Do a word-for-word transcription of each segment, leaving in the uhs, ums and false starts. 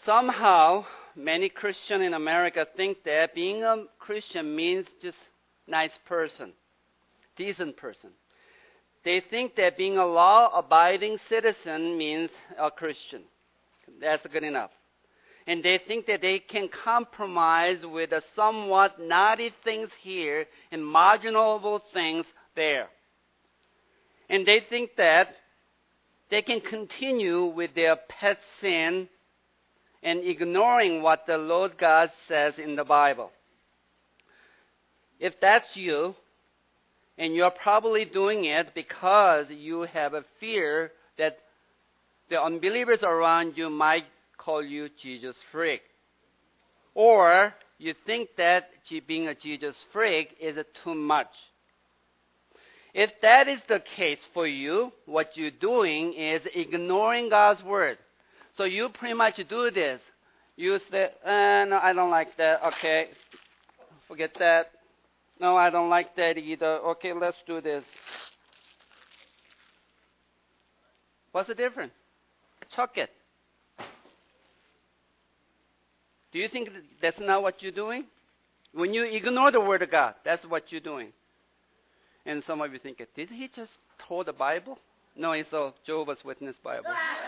Somehow, many Christians in America think that being a Christian means just nice person, decent person. They think that being a law-abiding citizen means a Christian. That's good enough. And they think that they can compromise with the somewhat naughty things here and marginal things there. And they think that they can continue with their pet sin and ignoring what the Lord God says in the Bible. If that's you, and you're probably doing it because you have a fear that the unbelievers around you might call you Jesus freak. Or you think that being a Jesus freak is too much. If that is the case for you, what you're doing is ignoring God's word. So you pretty much do this. You say, uh, no, I don't like that. Okay, forget that. No, I don't like that either. Okay, let's do this. What's the difference? Chuck it. Do you think that's not what you're doing? When you ignore the word of God, that's what you're doing. And some of you think, did he just throw the Bible? No, it's a Jehovah's Witness Bible.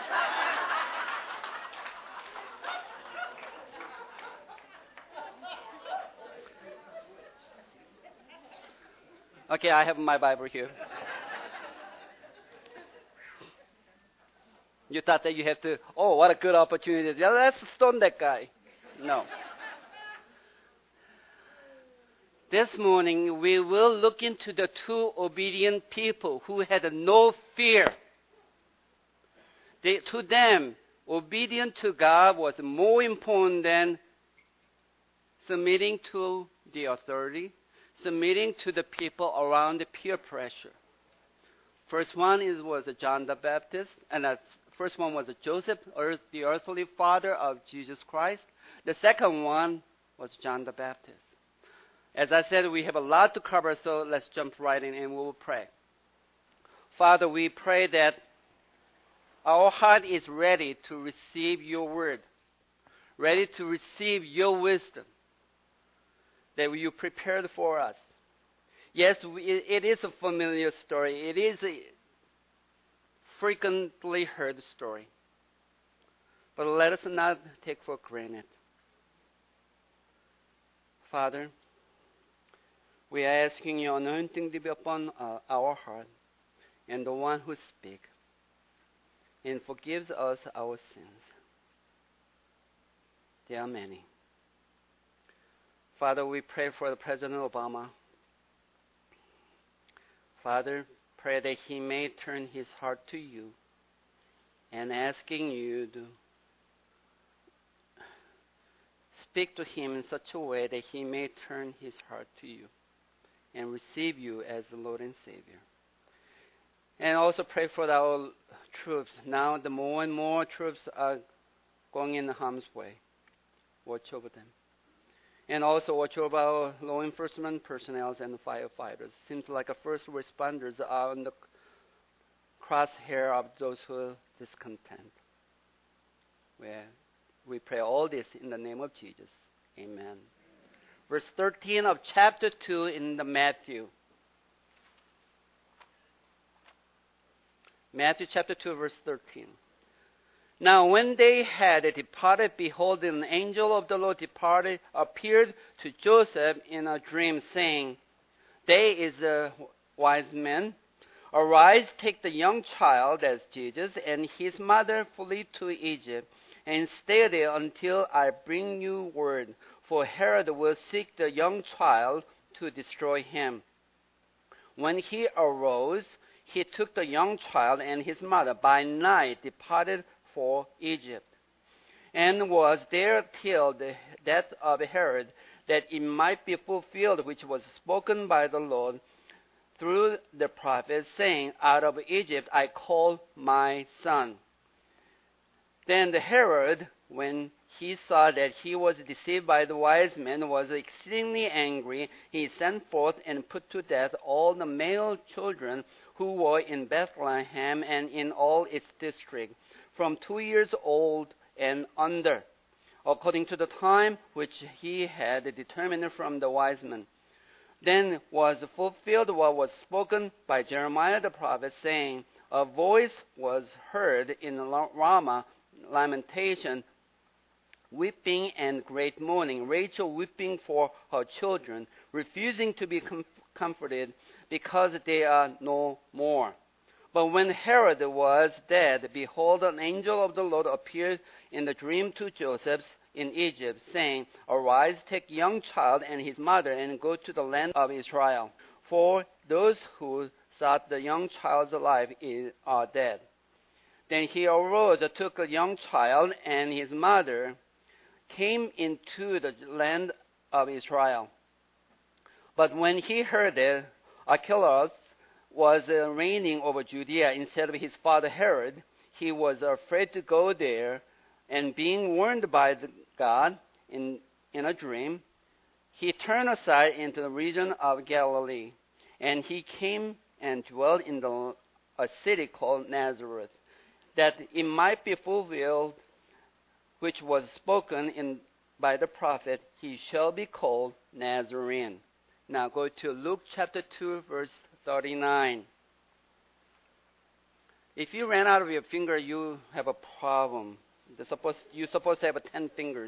Okay, I have my Bible here. You thought that you have to, oh, what a good opportunity. Yeah, let's stone that guy. No. This morning, we will look into the two obedient people who had no fear. They, to them, obedience to God was more important than submitting to the authority, submitting to the people around the peer pressure. First one is, was John the Baptist, and the first one was Joseph, the earthly father of Jesus Christ. The second one was John the Baptist. As I said, we have a lot to cover, so let's jump right in and we will pray. Father, we pray that our heart is ready to receive your word, ready to receive your wisdom that you prepared for us. Yes, we, it is a familiar story. It is a frequently heard story. But let us not take for granted. Father, we are asking your anointing to be upon uh, our heart and the one who speaks and forgives us our sins. There are many. Father, we pray for the President Obama. Father, pray that he may turn his heart to you and asking you to speak to him in such a way that he may turn his heart to you and receive you as the Lord and Savior. And also pray for our troops. Now the more and more troops are going in harm's way. Watch over them. And also watch over our law enforcement personnel and the firefighters. Seems like the first responders are on the crosshair of those who are discontent. Where we pray all this in the name of Jesus. Amen. Verse thirteen of chapter two in the Matthew. Matthew chapter two, verse thirteen. Now when they had departed, behold, an angel of the Lord departed, appeared to Joseph in a dream, saying, They is a wise man. Arise, take the young child, as Jesus, and his mother, flee to Egypt, and stay there until I bring you word. For Herod will seek the young child to destroy him. When he arose, he took the young child and his mother by night departed for Egypt, and was there till the death of Herod, that it might be fulfilled which was spoken by the Lord through the prophet, saying, Out of Egypt I call my son. Then the Herod, when he saw that he was deceived by the wise men, was exceedingly angry. He sent forth and put to death all the male children who were in Bethlehem and in all its district, from two years old and under, according to the time which he had determined from the wise men. Then was fulfilled what was spoken by Jeremiah the prophet, saying, a voice was heard in Ramah, lamentation, weeping and great mourning, Rachel weeping for her children, refusing to be com- comforted because they are no more. But when Herod was dead, behold, an angel of the Lord appeared in the dream to Joseph in Egypt, saying, arise, take young child and his mother, and go to the land of Israel. For those who sought the young child's life are dead. Then he arose, took a young child and his mother, came into the land of Israel. But when he heard that Archelaus was uh, reigning over Judea instead of his father Herod, he was afraid to go there, and being warned by the God in, in a dream, he turned aside into the region of Galilee, and he came and dwelt in the, a city called Nazareth, that it might be fulfilled which was spoken in, by the prophet, he shall be called Nazarene. Now go to Luke chapter two, verse thirty-nine. If you ran out of your finger, you have a problem. You're supposed, you're supposed to have ten fingers.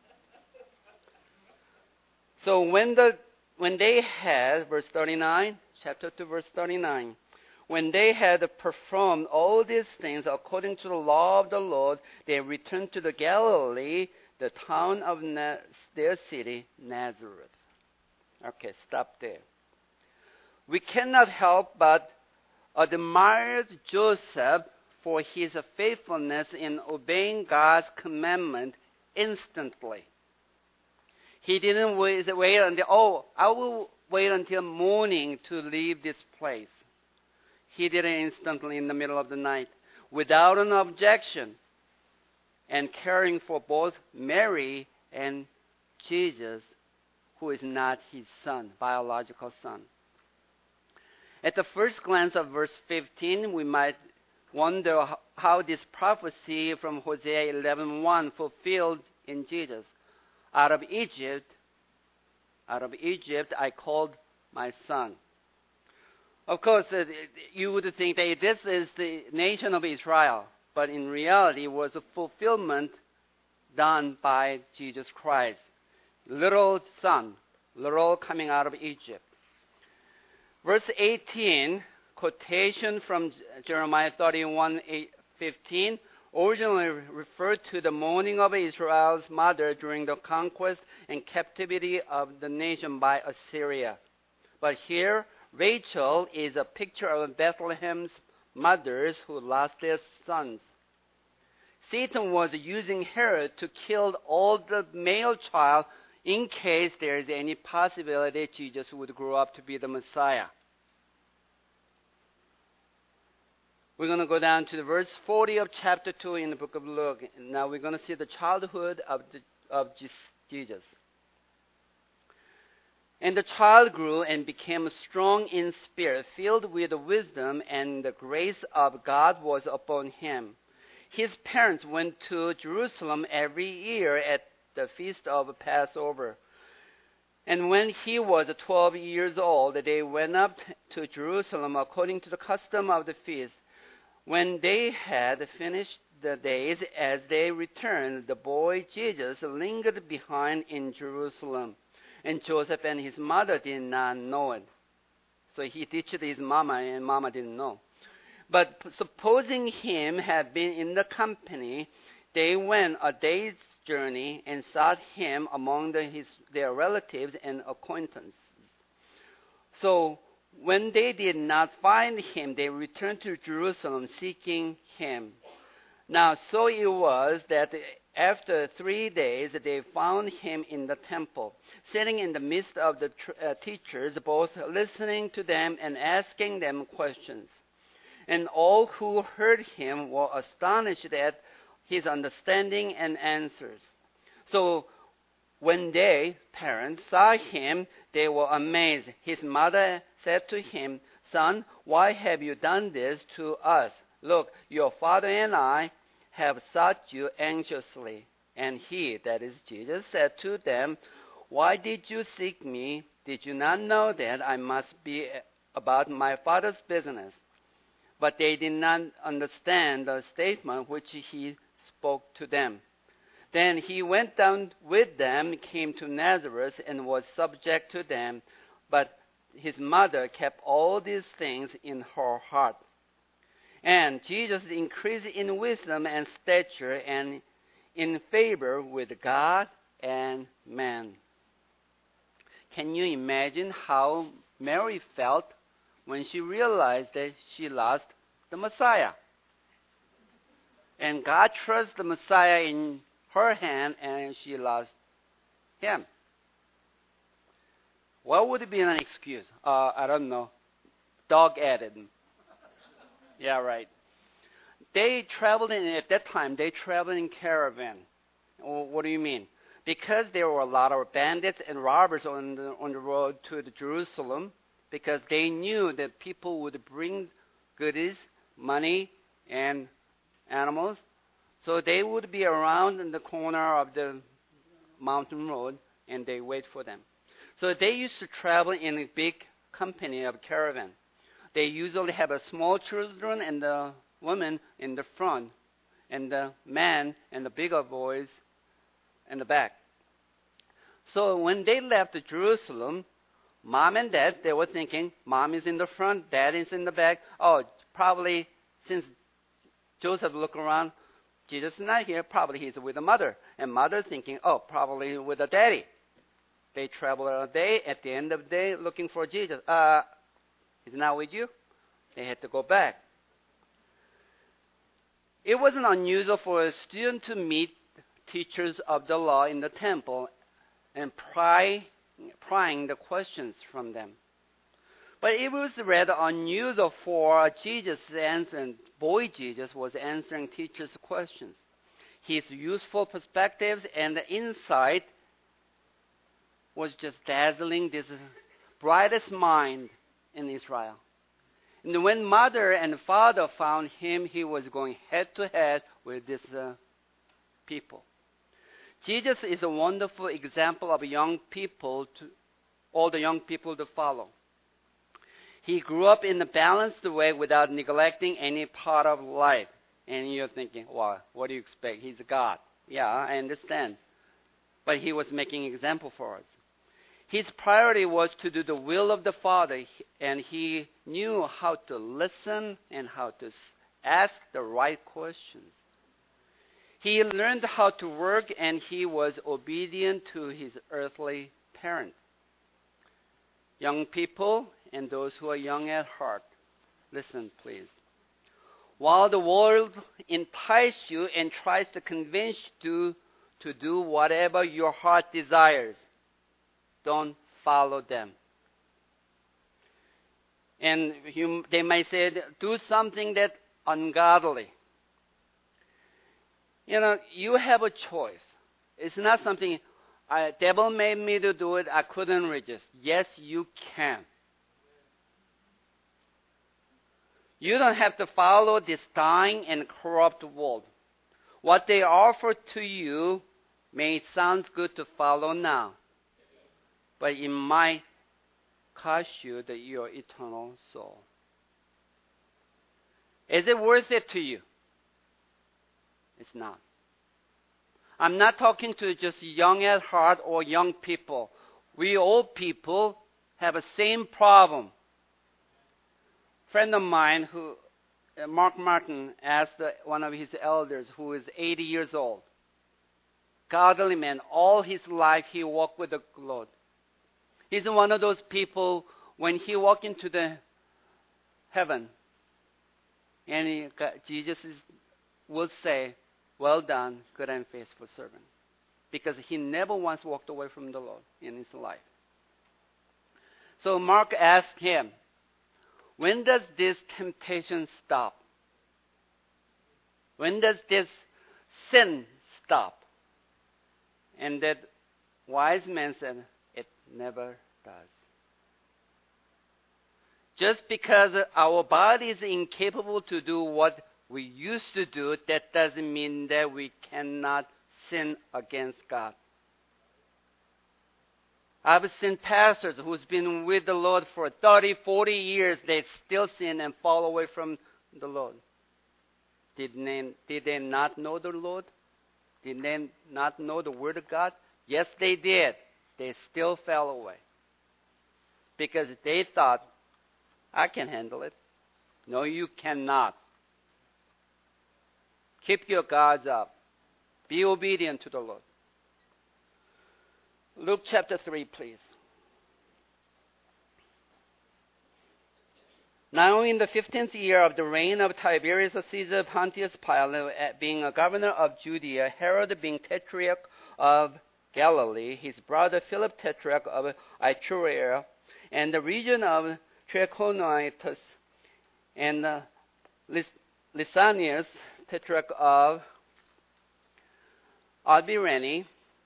So when the when they had, verse thirty-nine, chapter two, verse thirty-nine, when they had performed all these things according to the law of the Lord, they returned to the Galilee, the town of Na- their city, Nazareth. Okay, stop there. We cannot help but admire Joseph for his faithfulness in obeying God's commandment instantly. He didn't wait, wait until, oh, I will wait until morning to leave this place. He did it instantly in the middle of the night, without an objection, and caring for both Mary and Jesus, who is not his son, biological son. At the first glance of verse fifteen, we might wonder how this prophecy from Hosea eleven one fulfilled in Jesus. Out of Egypt, out of Egypt, I called my son. Of course, uh, you would think that this is the nation of Israel, but in reality, it was a fulfillment done by Jesus Christ. Little son, little coming out of Egypt. Verse eighteen, quotation from Jeremiah thirty-one fifteen, originally referred to the mourning of Israel's mother during the conquest and captivity of the nation by Assyria. But here, Rachel is a picture of Bethlehem's mothers who lost their sons. Satan was using Herod to kill all the male child in case there is any possibility Jesus would grow up to be the Messiah. We're going to go down to the verse forty of chapter two in the book of Luke. Now we're going to see the childhood of, the, of Jesus. And the child grew and became strong in spirit, filled with wisdom, and the grace of God was upon him. His parents went to Jerusalem every year at the feast of Passover. And when he was twelve years old, they went up to Jerusalem according to the custom of the feast. When they had finished the days, as they returned, the boy Jesus lingered behind in Jerusalem. And Joseph and his mother did not know it. So he teached his mama, and mama didn't know. But supposing him had been in the company, they went a day's journey and sought him among the, his, their relatives and acquaintances. So when they did not find him, they returned to Jerusalem seeking him. Now, so it was that after three days, they found him in the temple, sitting in the midst of the tr- uh, teachers, both listening to them and asking them questions. And all who heard him were astonished at his understanding and answers. So when they, parents, saw him, they were amazed. His mother said to him, "Son, why have you done this to us? Look, your father and I have sought you anxiously." And he, that is Jesus, said to them, "Why did you seek me? Did you not know that I must be about my Father's business?" But they did not understand the statement which he spoke to them. Then he went down with them, came to Nazareth, and was subject to them. But his mother kept all these things in her heart. And Jesus increased in wisdom and stature and in favor with God and man. Can you imagine how Mary felt when she realized that she lost the Messiah? And God trusts the Messiah in her hand, and she lost him. What would be an excuse? Uh, I don't know. Dog added. Yeah, right. They traveled in, at that time, they traveled in caravan. What do you mean? Because there were a lot of bandits and robbers on the, on the road to the Jerusalem, because they knew that people would bring goodies, money, and animals. So they would be around in the corner of the mountain road, and they wait for them. So they used to travel in a big company of caravan. They usually have a small children and the women in the front, and the men and the bigger boys in the back. So when they left Jerusalem, mom and dad, they were thinking, mom is in the front, dad is in the back. Oh, probably since Joseph looked around, Jesus is not here, probably he's with the mother. And mother thinking, oh, probably with the daddy. They travel a day, at the end of the day, looking for Jesus. Uh, he's not with you? They had to go back. It wasn't unusual for a student to meet teachers of the law in the temple and pry, prying the questions from them. But it was rather unusual for Jesus to answer, and boy Jesus was answering teachers' questions. His useful perspectives and the insight was just dazzling this brightest mind in Israel. And when mother and father found him, he was going head to head with these uh, people. Jesus is a wonderful example of young people, to all the young people to follow. He grew up in a balanced way without neglecting any part of life. And you're thinking, well, what do you expect? He's a God. Yeah, I understand. But he was making an example for us. His priority was to do the will of the Father, and he knew how to listen and how to ask the right questions. He learned how to work, and he was obedient to his earthly parent. Young people and those who are young at heart, listen, please. While the world entices you and tries to convince you to do whatever your heart desires, don't follow them. And you, they might say, do something that's ungodly. You know, you have a choice. It's not something, uh, devil made me to do it, I couldn't resist. Yes, you can. You don't have to follow this dying and corrupt world. What they offer to you may sound good to follow now, but it might cost you the, your eternal soul. Is it worth it to you? It's not. I'm not talking to just young at heart or young people. We old people have the same problem. A friend of mine, who, uh, Mark Martin, asked uh, one of his elders who is eighty years old, godly man, all his life he walked with the Lord. He's one of those people, when he walked into the heaven, and he, Jesus is, will say, well done, good and faithful servant. Because he never once walked away from the Lord in his life. So Mark asked him, when does this temptation stop? When does this sin stop? And that wise man said, it never does. Just because our body is incapable to do what we used to do, that doesn't mean that we cannot sin against God. I've seen pastors who's been with the Lord for thirty, forty years. They still sin and fall away from the Lord. Did they, did they not know the Lord? Did they not know the Word of God? Yes, they did. They still fell away. Because they thought, I can handle it. No, you cannot. Keep your guards up. Be obedient to the Lord. Luke chapter three, please. Now in the fifteenth year of the reign of Tiberius Caesar, Pontius Pilate being a governor of Judea, Herod being tetrarch of Galilee, his brother Philip tetrarch of Iturea, and the region of Trachonitis, and uh, Lysanias tetrarch of Albirene.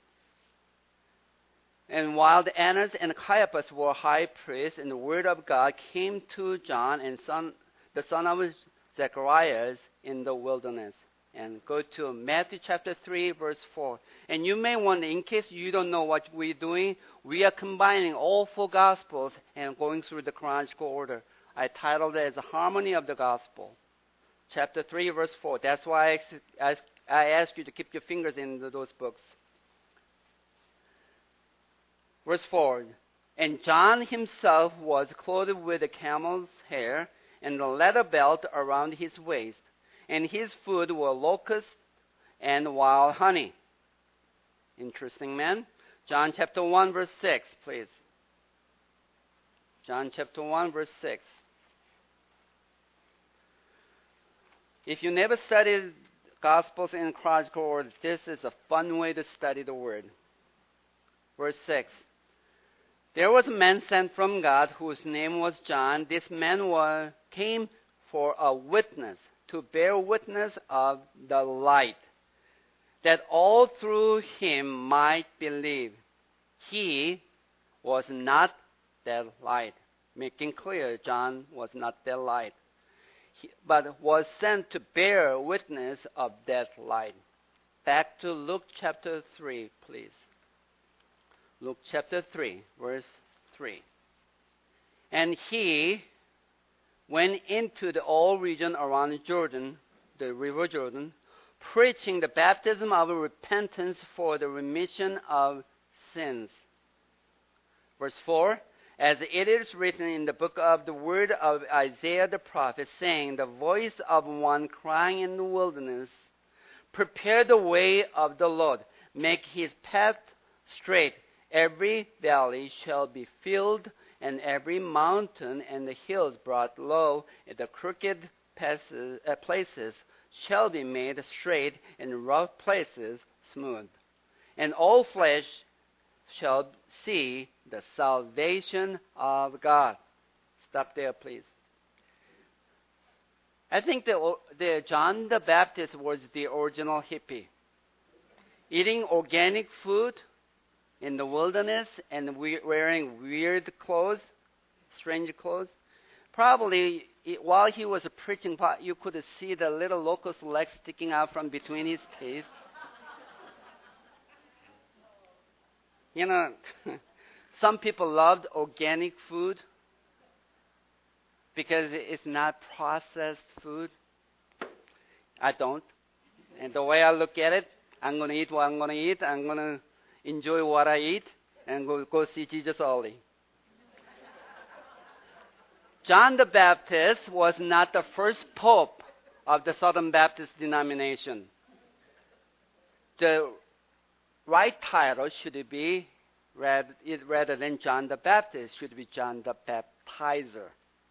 And while Annas and Caiaphas were high priests, and the word of God came to John, and son, the son of Zacharias, in the wilderness. And go to Matthew chapter three, verse four. And you may wonder, in case you don't know what we're doing, we are combining all four Gospels and going through the chronological order. I titled it as a Harmony of the Gospel. Chapter three, verse four. That's why I I ask you to keep your fingers in those books. Verse four, and John himself was clothed with a camel's hair and a leather belt around his waist, and his food were locusts and wild honey. Interesting man. John chapter one, verse six, please. John chapter one, verse six. If you never studied Gospels in chronological order, this is a fun way to study the Word. Verse six. There was a man sent from God whose name was John. This man was, came for a witness, to bear witness of the light, that all through him might believe. He was not that light. Making clear, John was not that light, he, but was sent to bear witness of that light. Back to Luke chapter three, please. Luke chapter three, verse three. And he went into the all region around Jordan, the river Jordan, preaching the baptism of repentance for the remission of sins. Verse four, as it is written in the book of the word of Isaiah the prophet, saying, the voice of one crying in the wilderness, prepare the way of the Lord, make his path straight. Every valley shall be filled, and every mountain and the hills brought low, and the crooked passes, uh, places shall be made straight, and rough places smooth. And all flesh shall see the salvation of God. Stop there, please. I think that the John the Baptist was the original hippie. Eating organic food in the wilderness and we, wearing weird clothes, strange clothes. Probably it, while he was preaching, you could see the little locust legs sticking out from between his teeth. You know, some people loved organic food because it's not processed food. I don't. And the way I look at it, I'm going to eat what I'm going to eat. I'm going to enjoy what I eat and go, go see Jesus early. John the Baptist was not the first pope of the Southern Baptist denomination. The right title should be, rather than John the Baptist, should be John the Baptizer.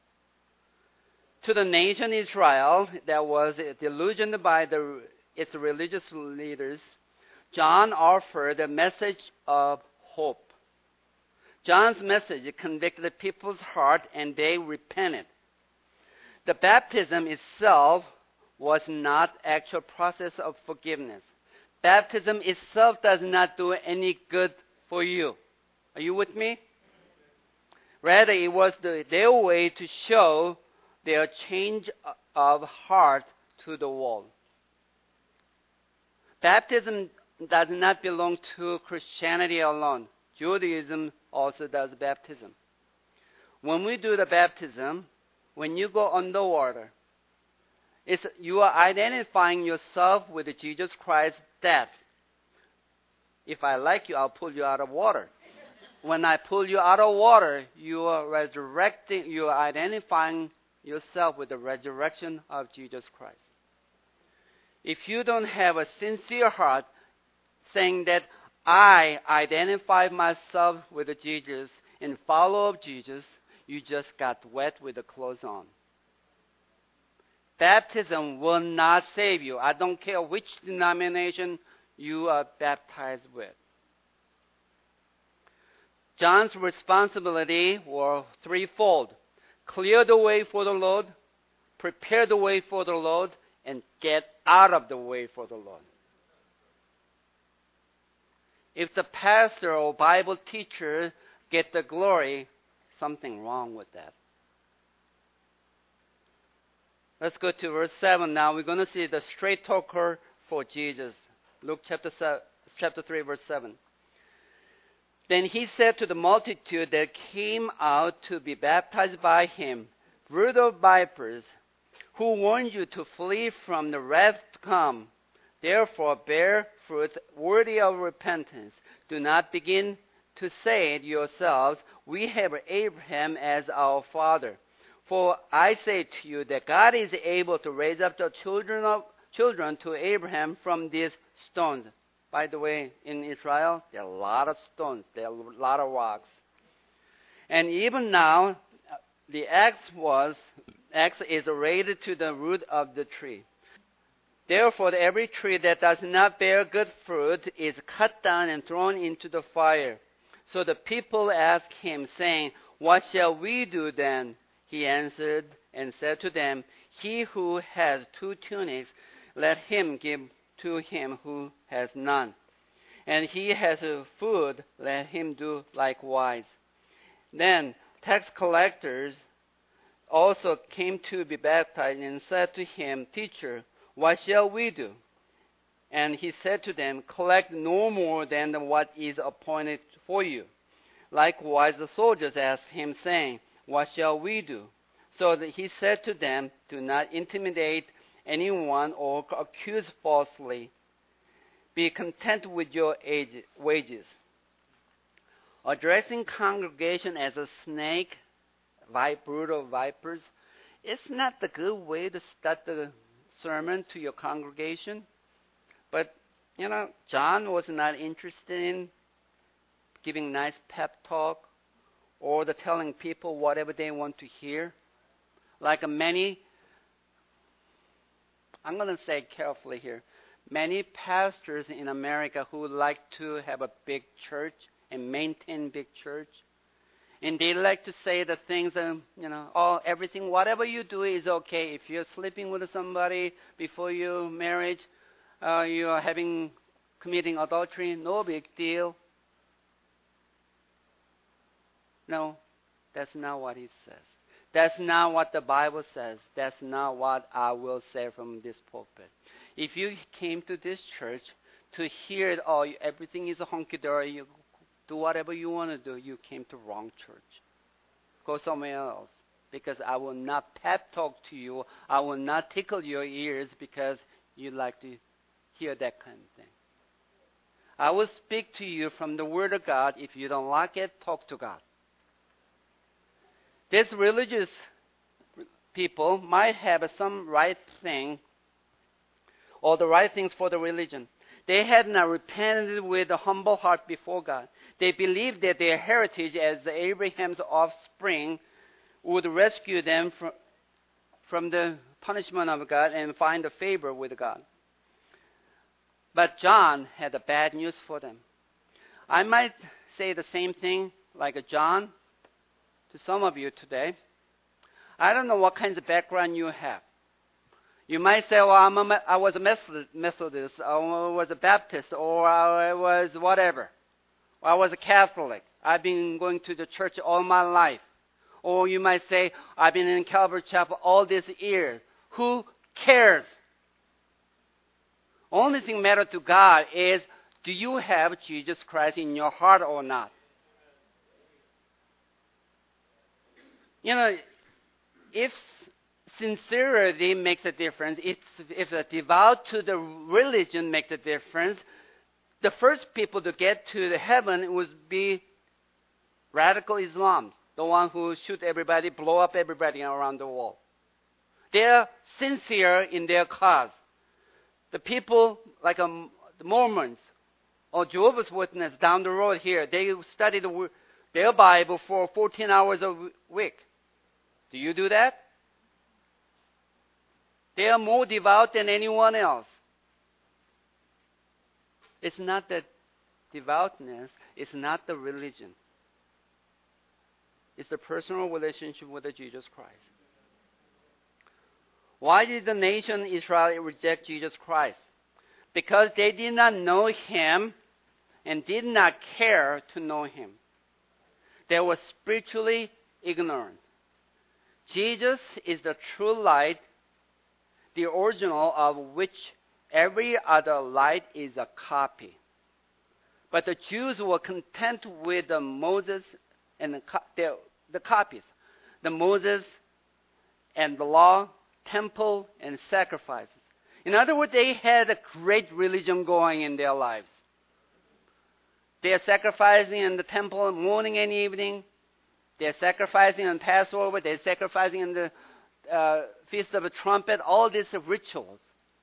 To the nation Israel that was delusioned by the, its religious leaders, John offered a message of hope. John's message convicted the people's heart and they repented. The baptism itself was not actual process of forgiveness. Baptism itself does not do any good for you. Are you with me? Rather, it was the, their way to show their change of heart to the world. Baptism does not belong to Christianity alone. Judaism also does baptism. When we do the baptism, when you go underwater, it's, you are identifying yourself with Jesus Christ's death. If I like you, I'll pull you out of water. When I pull you out of water, you are resurrecting, you are identifying yourself with the resurrection of Jesus Christ. If you don't have a sincere heart saying that I identify myself with Jesus and follow of Jesus, you just got wet with the clothes on. Baptism will not save you. I don't care which denomination you are baptized with. John's responsibility were threefold. Clear the way for the Lord, prepare the way for the Lord, and get out of the way for the Lord. If the pastor or Bible teacher get the glory, something wrong with that. Let's go to verse seven now. We're going to see the straight talker for Jesus. Luke chapter, seven, chapter three, verse seven. Then he said to the multitude that came out to be baptized by him, brood of vipers, who warned you to flee from the wrath to come? Therefore bear fruit worthy of repentance. Do not begin to say it yourselves, we have Abraham as our father. For I say to you that God is able to raise up the children of children to Abraham from these stones. By the way, in Israel, there are a lot of stones. There are a lot of rocks. And even now, the axe was axe is raised to the root of the tree. Therefore, every tree that does not bear good fruit is cut down and thrown into the fire. So the people asked him, saying, what shall we do then? He answered and said to them, he who has two tunics, let him give to him who has none. And he has food, let him do likewise. Then tax collectors also came to be baptized and said to him, Teacher, what shall we do? And he said to them, collect no more than what is appointed for you. Likewise the soldiers asked him, saying, what shall we do? So that he said to them, do not intimidate anyone or accuse falsely. Be content with your age, wages. Addressing congregation as a snake, brood of vipers, it's not the good way to start the sermon to your congregation. But, you know, John was not interested in giving nice pep talk or the telling people whatever they want to hear. Like many, I'm going to say carefully here, many pastors in America who like to have a big church and maintain big church, and they like to say the things, that, you know, oh, everything, whatever you do is okay. If you're sleeping with somebody before your marriage, uh, you are having, committing adultery, no big deal. No, that's not what he says. That's not what the Bible says. That's not what I will say from this pulpit. If you came to this church to hear, oh, everything is hunky-dory, you do whatever you want to do, you came to wrong church. Go somewhere else, because I will not pep talk to you. I will not tickle your ears because you like to hear that kind of thing. I will speak to you from the Word of God. If you don't like it, talk to God. These religious people might have some right thing or the right things for the religion. They had not repented with a humble heart before God. They believed that their heritage as Abraham's offspring would rescue them from, from the punishment of God and find a favor with God. But John had a bad news for them. I might say the same thing like a John to some of you today. I don't know what kinds of background you have. You might say, well, I'm a, I was a Methodist, or I was a Baptist, or I was whatever. Or I was a Catholic. I've been going to the church all my life. Or you might say, I've been in Calvary Chapel all these years. Who cares? Only thing matter to God is Do you have Jesus Christ in your heart or not? You know, if sincerity makes a difference, if, if the devout to the religion makes a difference, the first people to get to the heaven would be radical Islam, the one who shoot everybody, blow up everybody around the world. They're sincere in their cause. The people like um, the Mormons or Jehovah's Witnesses down the road here, they study the, their Bible for fourteen hours a week. Do you do that? They are more devout than anyone else. It's not the devoutness, it's not the religion. It's the personal relationship with Jesus Christ. Why did the nation Israel reject Jesus Christ? Because they did not know Him and did not care to know Him. They were spiritually ignorant. Jesus is the true light, the original of which every other light is a copy. But the Jews were content with the Moses and the, the, the copies, the Moses and the law, temple, and sacrifices. In other words, they had a great religion going in their lives. They are sacrificing in the temple morning and evening. They are sacrificing on Passover. They are sacrificing in the uh, Feast of the Trumpet. All these are rituals.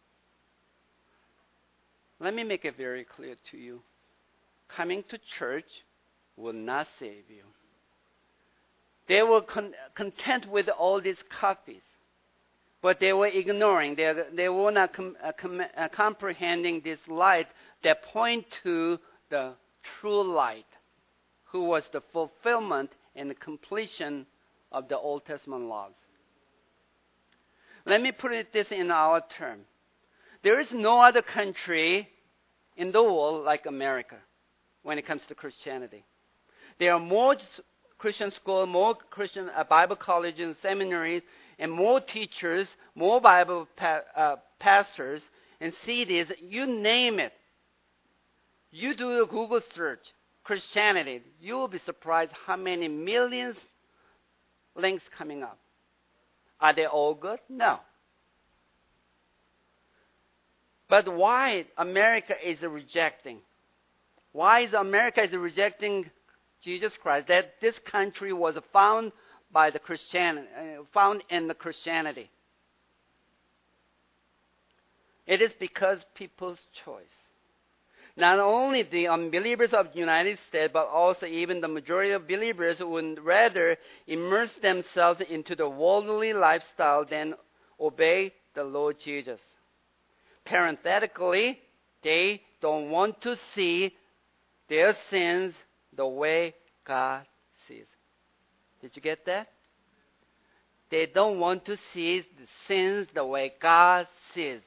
Let me make it very clear to you. Coming to church will not save you. They were con- content with all these copies, but they were ignoring. They, they were not com- uh, com- uh, comprehending this light that point to the true light, who was the fulfillment and the completion of the Old Testament laws. Let me put it this in our term. There is no other country in the world like America when it comes to Christianity. There are more Christian schools, more Christian uh, Bible colleges and seminaries, and more teachers, more Bible pa- uh, pastors, and C Ds, you name it. You do a Google search, Christianity, you will be surprised how many millions links coming up. Are they all good? No. But why America is rejecting? Why is America is rejecting Jesus Christ? That this country was found by the Christian, uh, found in the Christianity. It is because people's choice. Not only the unbelievers of the United States, but also even the majority of believers would rather immerse themselves into the worldly lifestyle than obey the Lord Jesus. Parenthetically, they don't want to see their sins the way God sees. Did you get that? They don't want to see the sins the way God sees.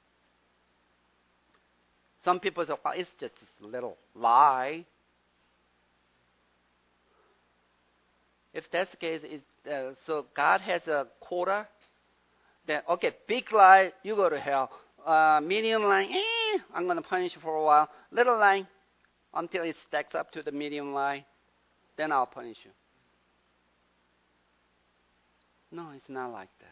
Some people say, well, it's just a little lie. If that's the case, it's, uh, so God has a quota. Then, okay, big lie, you go to hell. Uh, medium lie, eh, I'm going to punish you for a while. Little lie, until it stacks up to the medium lie, then I'll punish you. No, it's not like that.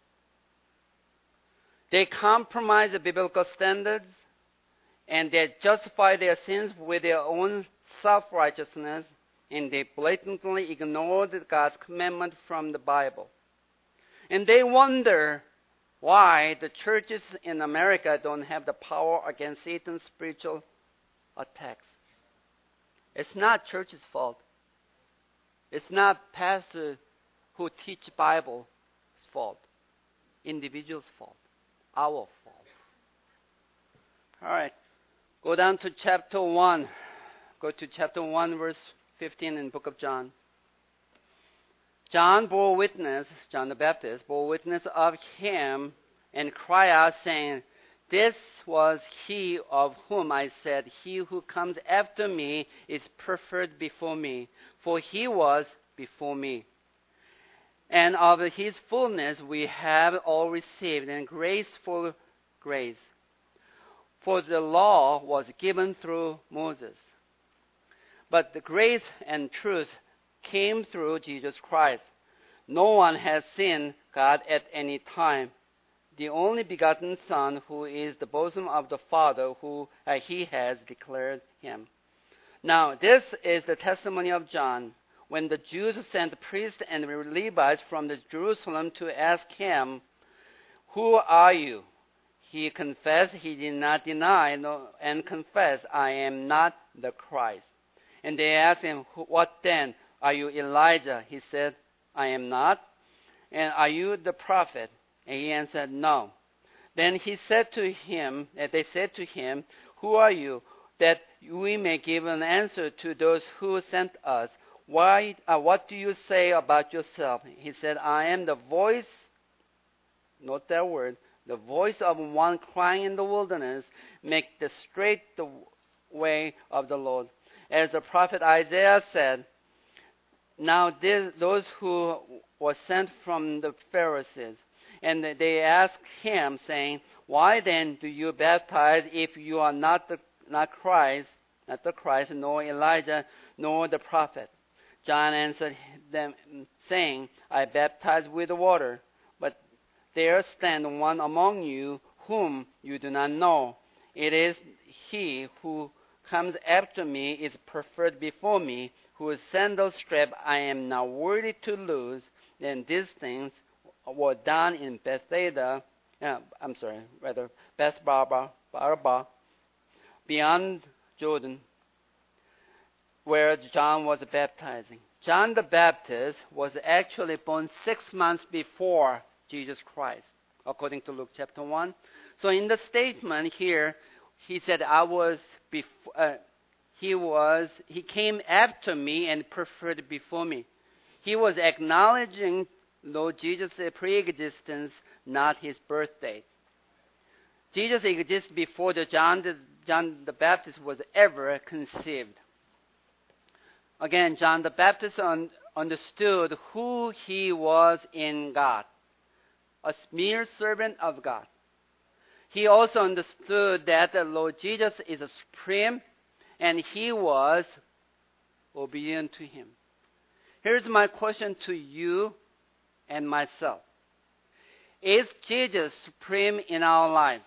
They compromise the biblical standards, and they justify their sins with their own self-righteousness, and they blatantly ignore God's commandment from the Bible. And they wonder why the churches in America don't have the power against Satan's spiritual attacks. It's not church's fault. It's not pastors who teach Bible's fault. Individual's fault. Our fault. All right. Go down to chapter one. Go to chapter one, verse fifteen in the book of John. John bore witness, John the Baptist, bore witness of him and cried out, saying, "This was he of whom I said, he who comes after me is preferred before me, for he was before me. And of his fullness we have all received, and grace for grace. For the law was given through Moses, but the grace and truth came through Jesus Christ. No one has seen God at any time. The only begotten Son, who is the bosom of the Father, who uh, he has declared him. Now, this is the testimony of John. When the Jews sent priests and Levites from the Jerusalem to ask him, "Who are you?" he confessed, he did not deny, no, and confessed, "I am not the Christ." And they asked him, "What then? Are you Elijah?" He said, "I am not." "And are you the prophet?" And he answered, "No." Then he said to him, and they said to him, "Who are you? That we may give an answer to those who sent us. Why? Uh, what do you say about yourself?" He said, "I am the voice," note that word, "the voice of one crying in the wilderness, make the straight the way of the Lord." As the prophet Isaiah said, now this, those who were sent from the Pharisees, and they asked him, saying, "Why then do you baptize if you are not the not Christ, not the Christ, nor Elijah, nor the prophet?" John answered them, saying, "I baptize with water, but there stands one among you whom you do not know. It is he who comes after me is preferred before me, whose sandal strap I am not worthy to loose." And these things were done in Bethsaida, uh, I'm sorry, rather Bethbarba, Barba, beyond Jordan, where John was baptizing. John the Baptist was actually born six months before Jesus Christ, according to Luke chapter one. So in the statement here, he said, "I was before." Uh, he was. He came after me and preferred before me. He was acknowledging Lord Jesus' pre-existence, not his birth date. Jesus exists before the John, the John the Baptist was ever conceived. Again, John the Baptist un, understood who he was in God, a mere servant of God. He also understood that the Lord Jesus is a supreme, and he was obedient to him. Here's my question to you and myself. Is Jesus supreme in our lives?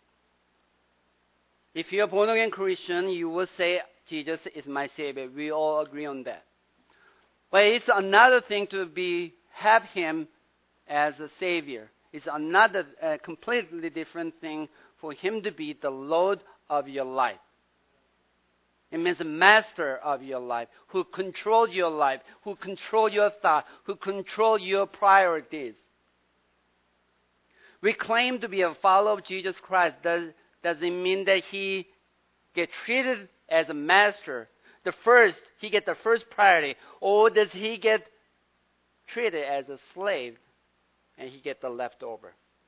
If you're a born-again Christian, you will say, "Jesus is my Savior." We all agree on that. But it's another thing to be have him as a Savior. It's another uh, completely different thing for him to be the Lord of your life. It means the master of your life, who controls your life, who controls your thought, who controls your priorities. We claim to be a follower of Jesus Christ. Does, does it mean that he gets treated as a master? The first, he gets the first priority. Or does he get treated as a slave and he gets the leftover?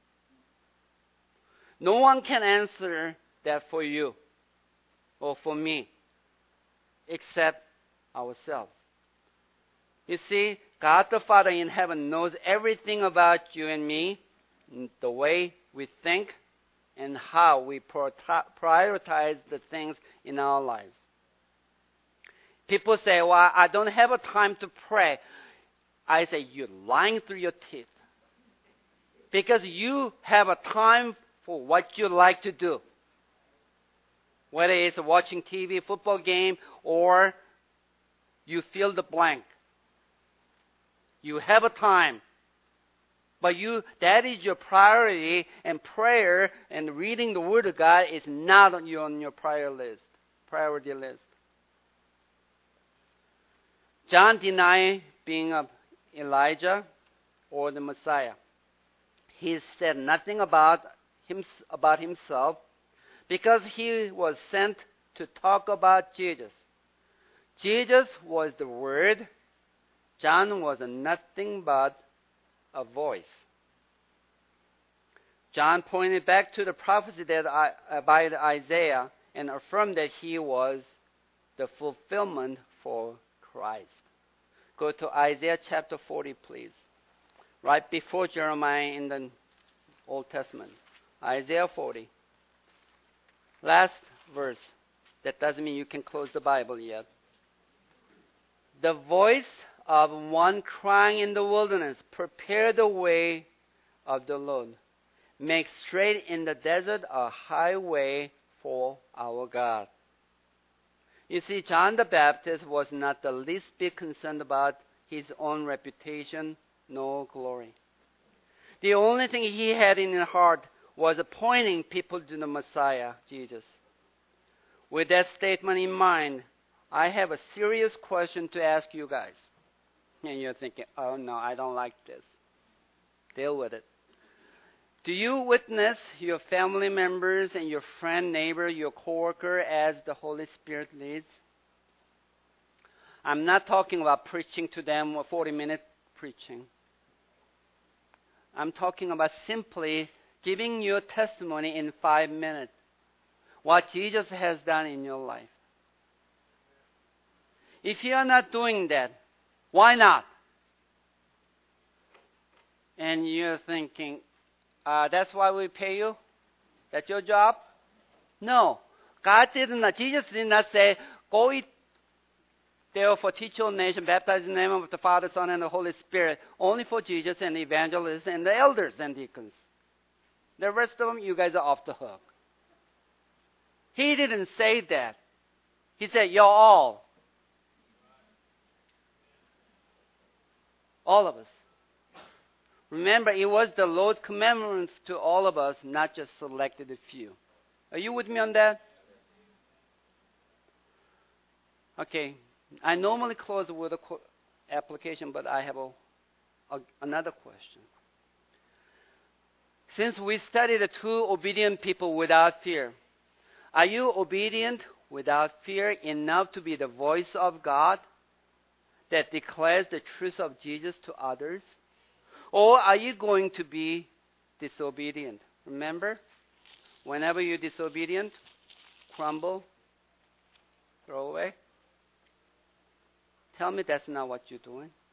No one can answer that for you or for me except ourselves. You see, God the Father in heaven knows everything about you and me, the way we think, and how we prioritize the things in our lives. People say, "Well, I don't have a time to pray." I say, "You're lying through your teeth." Because you have a time for what you like to do. Whether it's watching T V, football game, or you fill the blank. You have a time. But you, that is your priority, and prayer and reading the Word of God is not on your, on your prior list, priority list. John denied being a Elijah or the Messiah. He said nothing about him, about himself, because he was sent to talk about Jesus. Jesus was the Word. John was nothing but a voice. John pointed back to the prophecy that I, by Isaiah and affirmed that he was the fulfillment for Christ. Go to Isaiah chapter forty, please. Right before Jeremiah in the Old Testament. Isaiah forty. Last verse. That doesn't mean you can close the Bible yet. The voice of one crying in the wilderness, prepare the way of the Lord. Make straight in the desert a highway for our God. You see, John the Baptist was not the least bit concerned about his own reputation nor glory. The only thing he had in his heart was pointing people to the Messiah, Jesus. With that statement in mind, I have a serious question to ask you guys. And you're thinking, oh no, I don't like this. Deal with it. Do you witness your family members and your friend, neighbor, your coworker as the Holy Spirit leads? I'm not talking about preaching to them or forty-minute preaching. I'm talking about simply giving your testimony in five minutes. What Jesus has done in your life. If you are not doing that, why not? And you're thinking, uh, that's why we pay you? That's your job? No. God did not, Jesus did not say, go eat, therefore teach all nations, baptize in the name of the Father, Son, and the Holy Spirit, only for Jesus and the evangelists and the elders and deacons. The rest of them, you guys are off the hook. He didn't say that. He said, you're all. All of us. Remember, it was the Lord's commandment to all of us, not just selected a few. Are you with me on that? Okay. I normally close with an qu- application, but I have a, a, another question. Since we studied the two obedient people without fear, are you obedient without fear enough to be the voice of God that declares the truth of Jesus to others? Or are you going to be disobedient? Remember, whenever you're disobedient, crumble, throw away. Tell me that's not what you're doing.